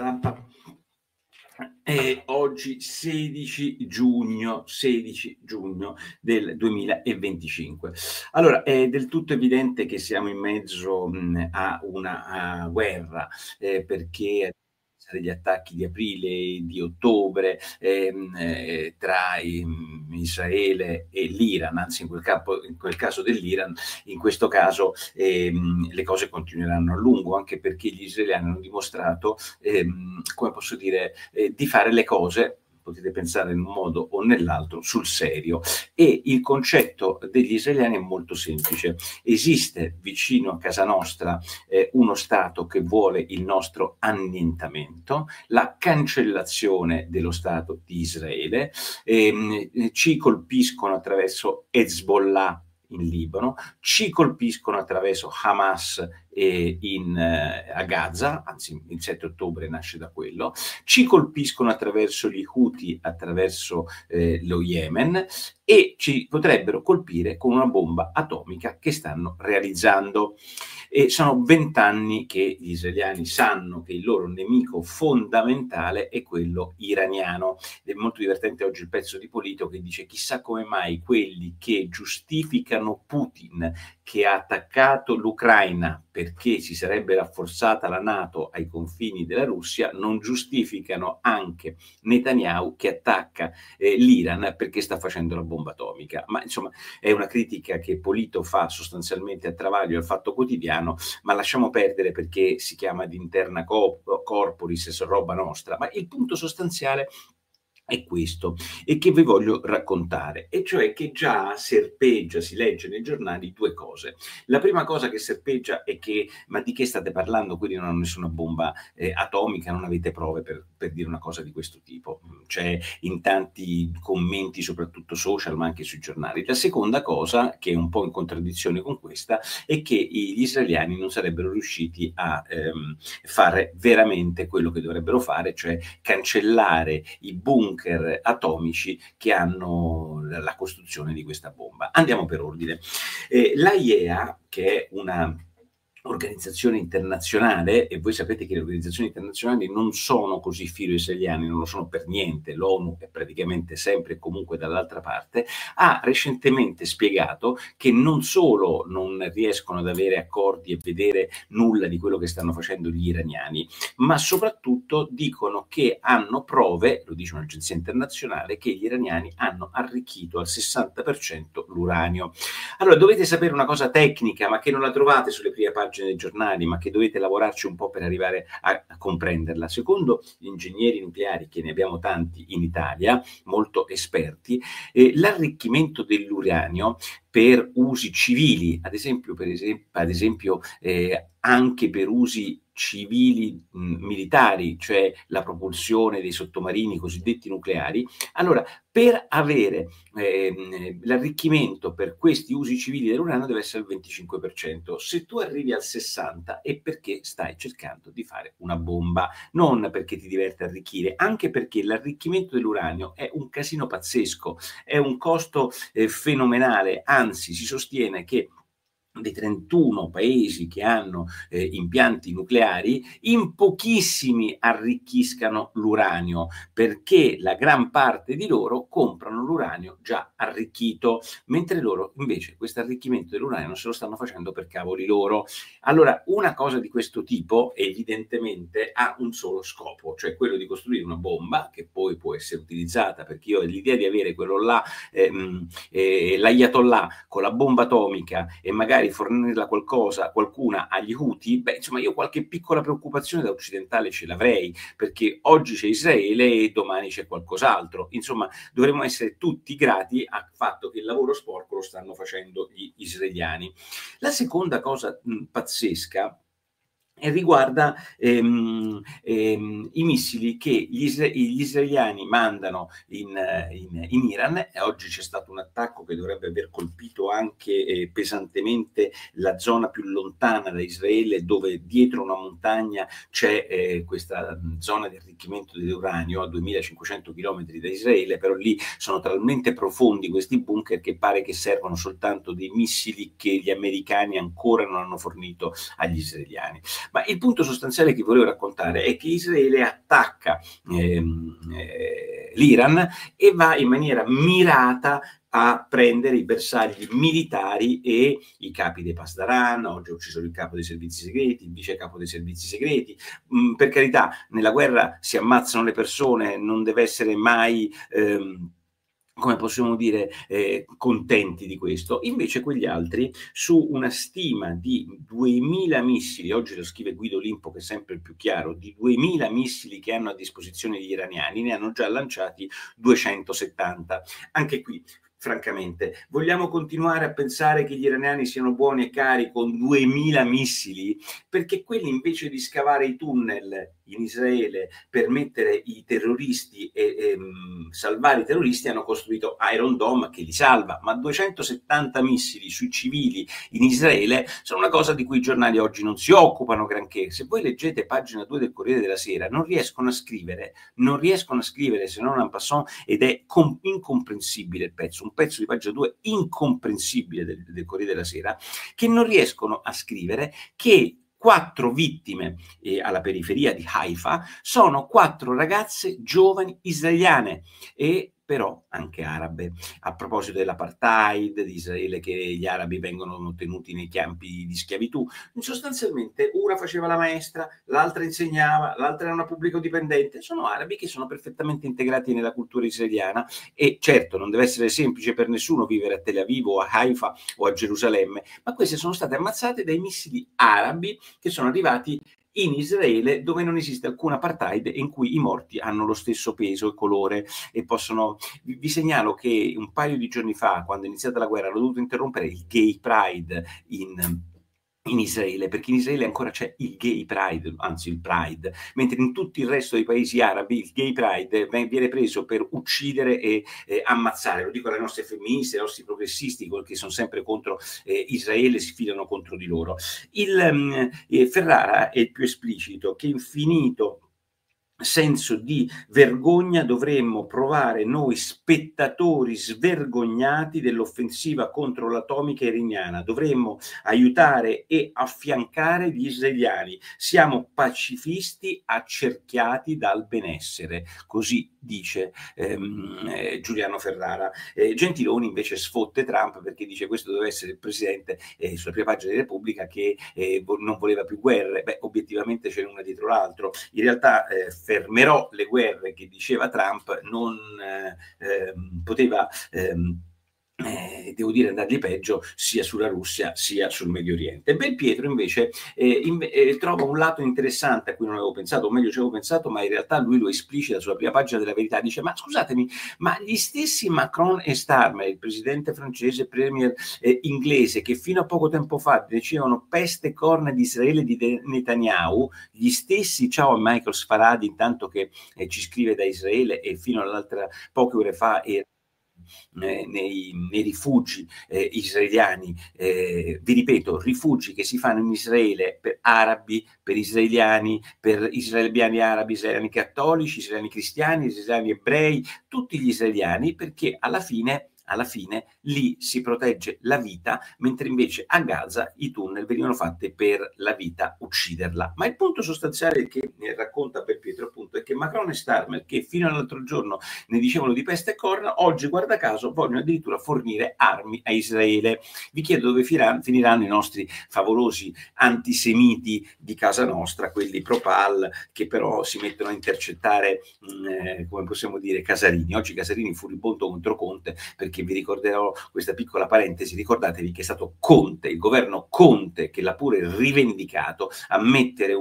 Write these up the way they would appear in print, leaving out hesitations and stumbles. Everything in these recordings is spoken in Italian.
stampa. E oggi 16 giugno del 2025. Allora, è del tutto evidente che siamo in mezzo a una guerra, perché gli attacchi di aprile e di ottobre tra Israele e l'Iran, anzi in quel caso dell'Iran, in questo caso le cose continueranno a lungo, anche perché gli israeliani hanno dimostrato, come posso dire, di fare le cose, potete pensare in un modo o nell'altro, sul serio. E il concetto degli israeliani è molto semplice. Esiste vicino a casa nostra uno Stato che vuole il nostro annientamento, la cancellazione dello Stato di Israele, ci colpiscono attraverso Hezbollah in Libano, ci colpiscono attraverso Hamas a Gaza, anzi il 7 ottobre nasce da quello, ci colpiscono attraverso gli Houthi, attraverso lo Yemen, e ci potrebbero colpire con una bomba atomica che stanno realizzando. E sono 20 anni che gli israeliani sanno che il loro nemico fondamentale è quello iraniano. È molto divertente oggi il pezzo di Polito che dice: chissà come mai quelli che giustificano Putin, che ha attaccato l'Ucraina perché si sarebbe rafforzata la NATO ai confini della Russia, non giustificano anche Netanyahu che attacca l'Iran perché sta facendo la bomba atomica. Ma insomma è una critica che Polito fa sostanzialmente a Travaglio al Fatto Quotidiano, ma lasciamo perdere perché si chiama di interna corporis, roba nostra. Ma il punto sostanziale è questo, e che vi voglio raccontare, e cioè che già serpeggia, si legge nei giornali, due cose. La prima cosa che serpeggia è che, ma di che state parlando? Quindi non hanno nessuna bomba atomica, non avete prove per dire una cosa di questo tipo. C'è in tanti commenti, soprattutto social, ma anche sui giornali. La seconda cosa, che è un po' in contraddizione con questa, è che gli israeliani non sarebbero riusciti a fare veramente quello che dovrebbero fare, cioè cancellare i bunker atomici che hanno la costruzione di questa bomba. Andiamo per ordine. L'AIEA, che è una organizzazione internazionale, e voi sapete che le organizzazioni internazionali non sono così filo-israeliane, non lo sono per niente, l'ONU è praticamente sempre e comunque dall'altra parte, ha recentemente spiegato che non solo non riescono ad avere accordi e vedere nulla di quello che stanno facendo gli iraniani, ma soprattutto dicono che hanno prove, lo dice un'agenzia internazionale, che gli iraniani hanno arricchito al 60% l'uranio. Allora, dovete sapere una cosa tecnica, ma che non la trovate sulle prime pagine dei giornali, ma che dovete lavorarci un po' per arrivare a comprenderla. Secondo gli ingegneri nucleari, che ne abbiamo tanti in Italia, molto esperti, l'arricchimento dell'uranio per usi civili, ad esempio anche per usi civili militari, cioè la propulsione dei sottomarini cosiddetti nucleari. Allora, per avere l'arricchimento per questi usi civili dell'uranio deve essere il 25%. Se tu arrivi al 60% è perché stai cercando di fare una bomba, non perché ti diverte arricchire, anche perché l'arricchimento dell'uranio è un casino pazzesco, è un costo fenomenale, anzi si sostiene che dei 31 paesi che hanno impianti nucleari, in pochissimi arricchiscano l'uranio, perché la gran parte di loro comprano l'uranio già arricchito, mentre loro invece questo arricchimento dell'uranio non se lo stanno facendo per cavoli loro. Allora, una cosa di questo tipo evidentemente ha un solo scopo, cioè quello di costruire una bomba che poi può essere utilizzata, perché io ho l'idea di avere quello là, l'ayatollah con la bomba atomica e magari fornirla qualcuna agli Houthi, beh, insomma, io qualche piccola preoccupazione da occidentale ce l'avrei, perché oggi c'è Israele e domani c'è qualcos'altro. Insomma, dovremmo essere tutti grati al fatto che il lavoro sporco lo stanno facendo gli israeliani. La seconda cosa pazzesca riguarda i missili che gli israeliani mandano in Iran. Oggi c'è stato un attacco che dovrebbe aver colpito anche pesantemente la zona più lontana da Israele, dove dietro una montagna c'è questa zona di arricchimento dell'uranio a 2500 km da Israele, però lì sono talmente profondi questi bunker che pare che servono soltanto dei missili che gli americani ancora non hanno fornito agli israeliani. Ma il punto sostanziale che volevo raccontare è che Israele attacca l'Iran e va in maniera mirata a prendere i bersagli militari e i capi dei Pasdaran. Oggi ha ucciso il capo dei servizi segreti, il vice capo dei servizi segreti. Per carità, nella guerra si ammazzano le persone, non deve essere mai come possiamo dire, contenti di questo. Invece quegli altri, su una stima di 2000 missili, oggi lo scrive Guido Limpo che è sempre il più chiaro, di 2000 missili che hanno a disposizione gli iraniani, ne hanno già lanciati 270. Anche qui, francamente, vogliamo continuare a pensare che gli iraniani siano buoni e cari con 2000 missili? Perché quelli, invece di scavare i tunnel in Israele per mettere i terroristi e salvare i terroristi, hanno costruito Iron Dome che li salva, ma 270 missili sui civili in Israele sono una cosa di cui i giornali oggi non si occupano granché. Se voi leggete pagina 2 del Corriere della Sera, non riescono a scrivere se non en passant, ed è incomprensibile il pezzo, un pezzo di pagina 2 incomprensibile del Corriere della Sera, che non riescono a scrivere che 4 vittime alla periferia di Haifa sono 4 ragazze giovani israeliane e però anche arabe. A proposito dell'apartheid di Israele, che gli arabi vengono tenuti nei campi di schiavitù, sostanzialmente una faceva la maestra, l'altra insegnava, l'altra era una pubblico dipendente. Sono arabi che sono perfettamente integrati nella cultura israeliana e certo non deve essere semplice per nessuno vivere a Tel Aviv o a Haifa o a Gerusalemme, ma queste sono state ammazzate dai missili arabi che sono arrivati in Israele, dove non esiste alcun apartheid e in cui i morti hanno lo stesso peso e colore e possono... Vi segnalo che un paio di giorni fa, quando è iniziata la guerra, hanno dovuto interrompere il Gay Pride in Israele, perché in Israele ancora c'è il Gay Pride, anzi il Pride, mentre in tutto il resto dei paesi arabi il Gay Pride viene preso per uccidere e ammazzare. Lo dico alle nostre femministe, ai nostri progressisti che sono sempre contro Israele, si filano contro di loro. Ferrara è il più esplicito: che infinito senso di vergogna dovremmo provare noi spettatori svergognati dell'offensiva contro l'atomica iraniana. Dovremmo aiutare e affiancare gli israeliani. Siamo pacifisti accerchiati dal benessere. Così dice Giuliano Ferrara. Gentiloni invece sfotte Trump perché dice questo deve essere il presidente sulla prima pagina di Repubblica che non voleva più guerre. Beh, obiettivamente ce n'è una dietro l'altro. In realtà fermerò le guerre che diceva Trump, non poteva devo dire andargli peggio sia sulla Russia sia sul Medio Oriente. Belpietro invece trova un lato interessante a cui non avevo pensato, o meglio ci avevo pensato, ma in realtà lui lo esplicita sulla prima pagina della Verità. Dice: ma scusatemi, ma gli stessi Macron e Starmer, il presidente francese, premier inglese, che fino a poco tempo fa dicevano peste e corna di Israele di Netanyahu, gli stessi, ciao a Michael Sfaradi intanto che ci scrive da Israele e fino all'altra poche ore fa nei rifugi israeliani, vi ripeto, rifugi che si fanno in Israele per arabi, per israeliani, per israeliani arabi, israeliani cattolici, israeliani cristiani, israeliani ebrei, tutti gli israeliani, perché alla fine lì si protegge la vita, mentre invece a Gaza i tunnel venivano fatti per la vita, ucciderla. Ma il punto sostanziale che racconta Belpietro appunto è che Macron e Starmer, che fino all'altro giorno ne dicevano di peste e corna, oggi guarda caso vogliono addirittura fornire armi a Israele. Vi chiedo dove finiranno i nostri favolosi antisemiti di casa nostra, quelli pro-Pal, che però si mettono a intercettare, come possiamo dire, Casarini. Oggi Casarini furibondo contro Conte, perché vi ricorderò questa piccola parentesi. Ricordatevi che è stato Conte, il governo Conte, che l'ha pure rivendicato, a mettere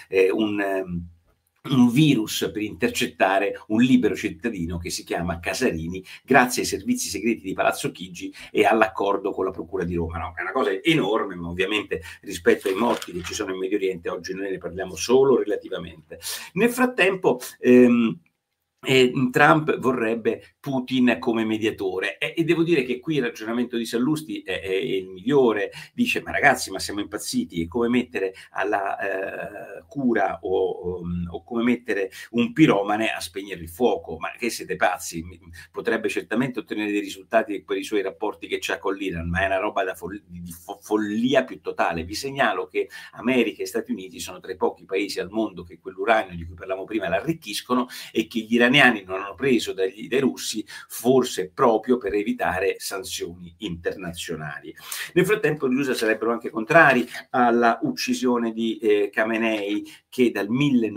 un virus per intercettare un libero cittadino che si chiama Casarini, grazie ai servizi segreti di Palazzo Chigi e all'accordo con la Procura di Roma. No, è una cosa enorme, ma ovviamente rispetto ai morti che ci sono in Medio Oriente oggi noi ne parliamo solo relativamente. Nel frattempo Trump vorrebbe Putin come mediatore. E devo dire che qui il ragionamento di Sallusti è il migliore. Dice: ma ragazzi, ma siamo impazziti, è come mettere alla cura o come mettere un piromane a spegnere il fuoco. Ma che siete pazzi? Potrebbe certamente ottenere dei risultati per i suoi rapporti che c'ha con l'Iran, ma è una roba di follia più totale. Vi segnalo che America e Stati Uniti sono tra i pochi paesi al mondo che quell'uranio di cui parlavamo prima l'arricchiscono, e che gli iraniani non hanno preso dai russi, forse proprio per evitare sanzioni internazionali. Nel frattempo gli USA sarebbero anche contrari alla uccisione di Khamenei, che dal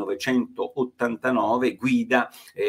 1989 guida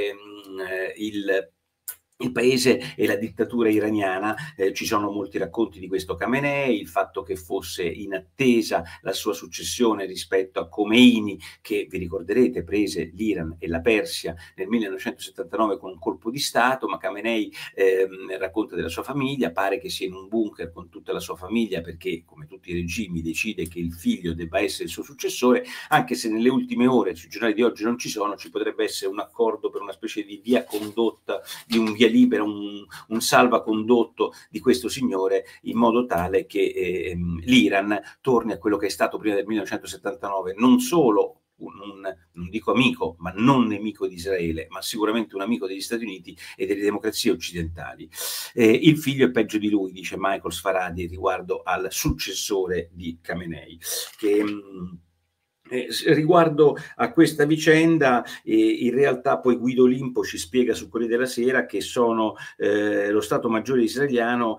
il paese e la dittatura iraniana. Ci sono molti racconti di questo Khamenei, il fatto che fosse in attesa la sua successione rispetto a Khomeini, che vi ricorderete prese l'Iran e la Persia nel 1979 con un colpo di Stato, ma Khamenei racconta della sua famiglia, pare che sia in un bunker con tutta la sua famiglia perché, come tutti i regimi, decide che il figlio debba essere il suo successore, anche se nelle ultime ore, sui giornali di oggi non ci sono, ci potrebbe essere un accordo per una specie di via condotta, di un via libera, un salvacondotto di questo signore, in modo tale che l'Iran torni a quello che è stato prima del 1979, non solo non dico amico, ma non nemico di Israele, ma sicuramente un amico degli Stati Uniti e delle democrazie occidentali. Il figlio è peggio di lui, dice Michael Sfaradi riguardo al successore di Khamenei, che riguardo a questa vicenda, in realtà poi Guido Limpo ci spiega su Corriere della Sera che sono lo Stato Maggiore israeliano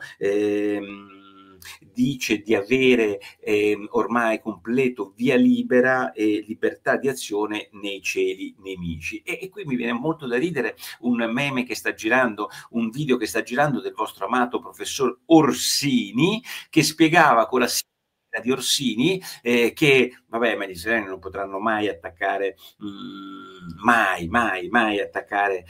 dice di avere ormai completo via libera e libertà di azione nei cieli nemici. E qui mi viene molto da ridere un meme che sta girando, un video che sta girando del vostro amato professor Orsini, che spiegava con la di Orsini che vabbè, ma gli israeliani non potranno mai attaccare mai attaccare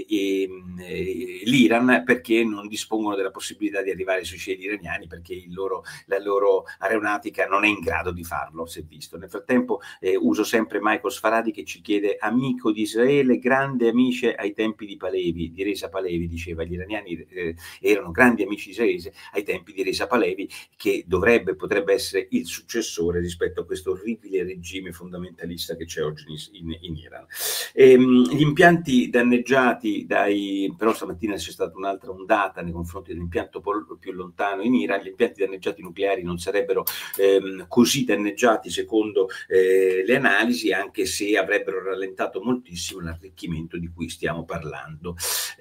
l'Iran, perché non dispongono della possibilità di arrivare sui cieli iraniani, perché la loro aeronautica non è in grado di farlo, si è visto. Nel frattempo uso sempre Michael Sfaradi che ci chiede: amico di Israele, grande amici ai tempi di Palevi, di Reza Palevi, diceva, gli iraniani erano grandi amici di Israele ai tempi di Reza Palevi, che potrebbe essere il successore rispetto a questo orribile regime fondamentalista che c'è oggi in Iran. Gli impianti danneggiati però stamattina c'è stata un'altra ondata nei confronti dell'impianto più lontano in Iran. Gli impianti danneggiati nucleari non sarebbero così danneggiati secondo le analisi, anche se avrebbero rallentato moltissimo l'arricchimento di cui stiamo parlando.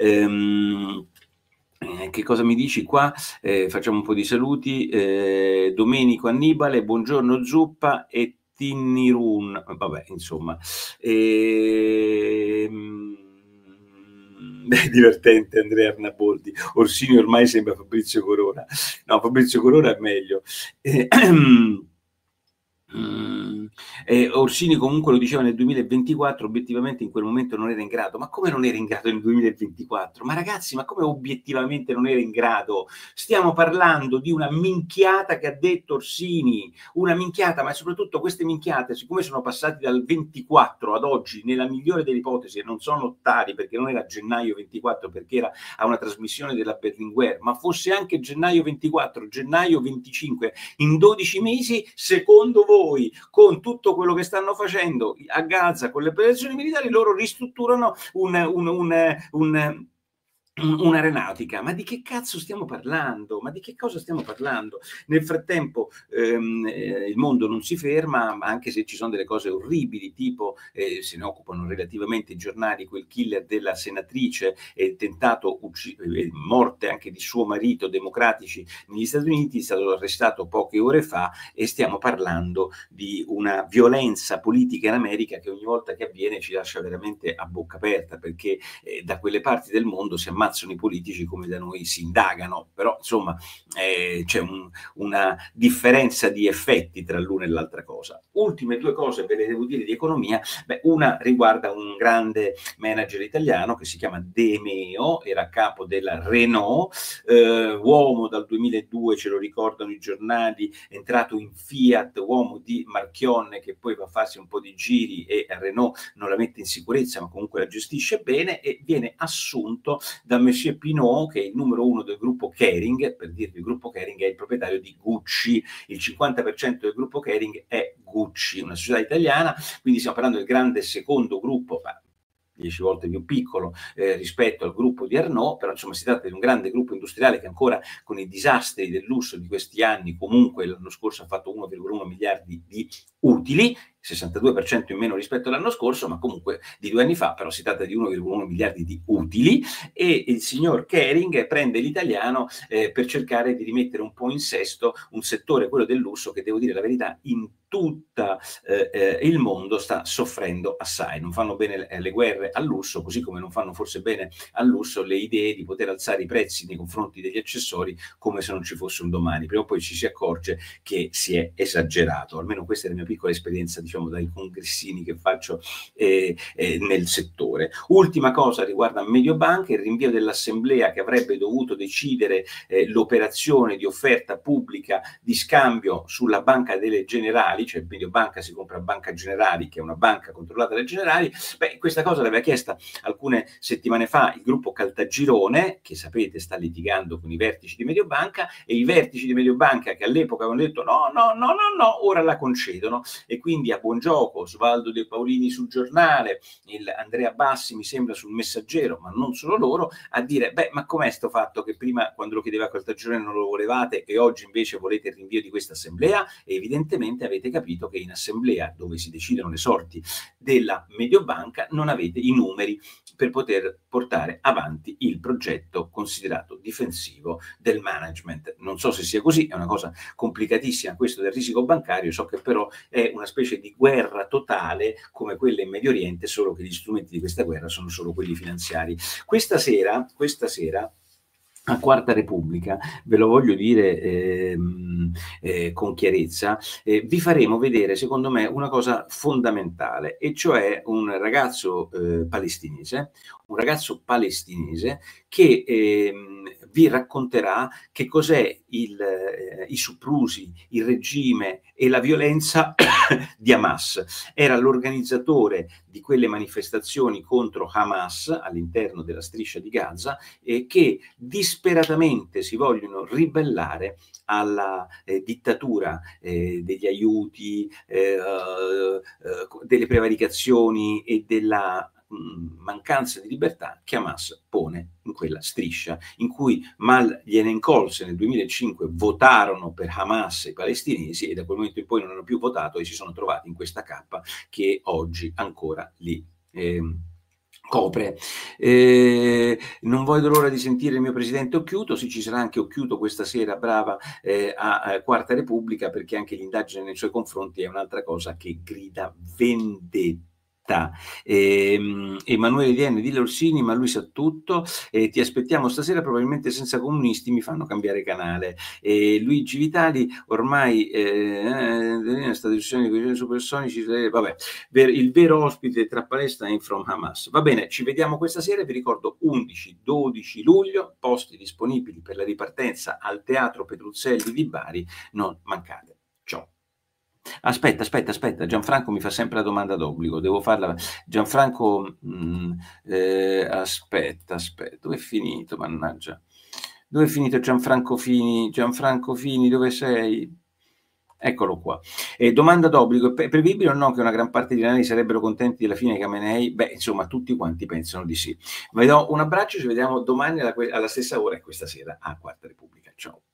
Che cosa mi dici qua? Facciamo un po' di saluti. Domenico Annibale, buongiorno Zuppa e Tinnirun. Vabbè, insomma. Divertente Andrea Arnaboldi. Orsini ormai sembra Fabrizio Corona. No, Fabrizio Corona è meglio. Orsini comunque lo diceva nel 2024, obiettivamente in quel momento non era in grado. Ma come non era in grado nel 2024? Ma ragazzi, ma come obiettivamente non era in grado? Stiamo parlando di una minchiata che ha detto Orsini, una minchiata, ma soprattutto queste minchiate, siccome sono passati dal 24 ad oggi, nella migliore delle ipotesi, e non sono tali perché non era gennaio 24, perché era a una trasmissione della Berlinguer, ma fosse anche gennaio 24, gennaio 25, in 12 mesi, secondo voi, con tutto quello che stanno facendo a Gaza con le operazioni militari, loro ristrutturano un'aeronautica. Ma di che cazzo stiamo parlando? Ma di che cosa stiamo parlando? Nel frattempo il mondo non si ferma, anche se ci sono delle cose orribili, tipo se ne occupano relativamente i giornali, quel killer della senatrice, tentato morte anche di suo marito, democratici negli Stati Uniti, è stato arrestato poche ore fa, e stiamo parlando di una violenza politica in America che ogni volta che avviene ci lascia veramente a bocca aperta, perché da quelle parti del mondo si ammazzano i politici come da noi si indagano. Però insomma c'è una differenza di effetti tra l'una e l'altra cosa. Ultime due cose ve le devo dire di economia. Una riguarda un grande manager italiano che si chiama De Meo, era a capo della Renault, uomo dal 2002, ce lo ricordano i giornali, entrato in Fiat, uomo di Marchionne, che poi va a farsi un po' di giri e Renault non la mette in sicurezza, ma comunque la gestisce bene, e viene assunto da Monsieur Pinault, che è il numero 1 del gruppo Kering. Per dirvi, il gruppo Kering è il proprietario di Gucci, il 50% del gruppo Kering è Gucci, una società italiana, quindi stiamo parlando del grande secondo gruppo, 10 volte più piccolo rispetto al gruppo di Arnault, però insomma si tratta di un grande gruppo industriale che ancora, con i disastri del lusso di questi anni, comunque l'anno scorso ha fatto 1,1 miliardi di utili, 62% in meno rispetto all'anno scorso, ma comunque di 2 anni fa, però si tratta di 1,1 miliardi di utili, e il signor Kering prende l'italiano per cercare di rimettere un po' in sesto un settore, quello del lusso, che devo dire la verità, in tutto il mondo sta soffrendo assai. Non fanno bene le guerre al lusso, così come non fanno forse bene al lusso le idee di poter alzare i prezzi nei confronti degli accessori come se non ci fosse un domani. Prima o poi ci si accorge che si è esagerato, almeno questa è la mia piccola esperienza, diciamo, dai congressini che faccio nel settore. Ultima cosa riguarda Mediobanca, il rinvio dell'assemblea che avrebbe dovuto decidere l'operazione di offerta pubblica di scambio sulla Banca delle Generali, cioè Mediobanca si compra Banca Generali, che è una banca controllata dalle Generali. Questa cosa l'aveva chiesta alcune settimane fa il gruppo Caltagirone, che sapete sta litigando con i vertici di Mediobanca, e i vertici di Mediobanca, che all'epoca avevano detto no, ora la concedono, e quindi a buon gioco Osvaldo De Paolini sul Giornale, il Andrea Bassi mi sembra sul Messaggero, ma non solo loro, a dire ma com'è sto fatto che prima, quando lo chiedeva Caltagirone, non lo volevate e oggi invece volete il rinvio di questa assemblea? E evidentemente avete capito che in assemblea, dove si decidono le sorti della Mediobanca, non avete i numeri per poter portare avanti il progetto considerato difensivo del management. Non so se sia così, è una cosa complicatissima questo del risico bancario, so che però è una specie di guerra totale come quella in Medio Oriente, solo che gli strumenti di questa guerra sono solo quelli finanziari. Questa sera a Quarta Repubblica, ve lo voglio dire con chiarezza, vi faremo vedere, secondo me, una cosa fondamentale, e cioè un ragazzo palestinese che vi racconterà che cos'è i soprusi, il regime e la violenza di Hamas. Era l'organizzatore di quelle manifestazioni contro Hamas all'interno della striscia di Gaza, che disperatamente si vogliono ribellare alla dittatura degli aiuti, delle prevaricazioni e della mancanza di libertà che Hamas pone in quella striscia, in cui mal gliene incolse nel 2005 votarono per Hamas i palestinesi, e da quel momento in poi non hanno più votato e si sono trovati in questa cappa che oggi ancora lì copre. Non vedo l'ora di sentire il mio presidente Occhiuto. Sì, ci sarà anche Occhiuto questa sera, brava, a Quarta Repubblica, perché anche l'indagine nei suoi confronti è un'altra cosa che grida vendetta. Emanuele Viene di Orsini, ma lui sa tutto. Ti aspettiamo stasera, probabilmente senza comunisti mi fanno cambiare canale. Luigi Vitali, ormai sta discussione di questioni supersonici, vabbè, il vero ospite tra Palestine from Hamas. Va bene, ci vediamo questa sera. Vi ricordo 11-12 luglio, posti disponibili per la ripartenza al Teatro Petruzzelli di Bari, non mancate. Ciao. Aspetta, Gianfranco mi fa sempre la domanda d'obbligo, devo farla. Gianfranco, aspetta, dove è finito, mannaggia? Dove è finito Gianfranco Fini? Gianfranco Fini, dove sei? Eccolo qua. Domanda d'obbligo: è prevedibile o no che una gran parte degli italiani sarebbero contenti della fine di Khamenei? Insomma, tutti quanti pensano di sì. Vi do un abbraccio, ci vediamo domani alla stessa ora e questa sera a Quarta Repubblica. Ciao.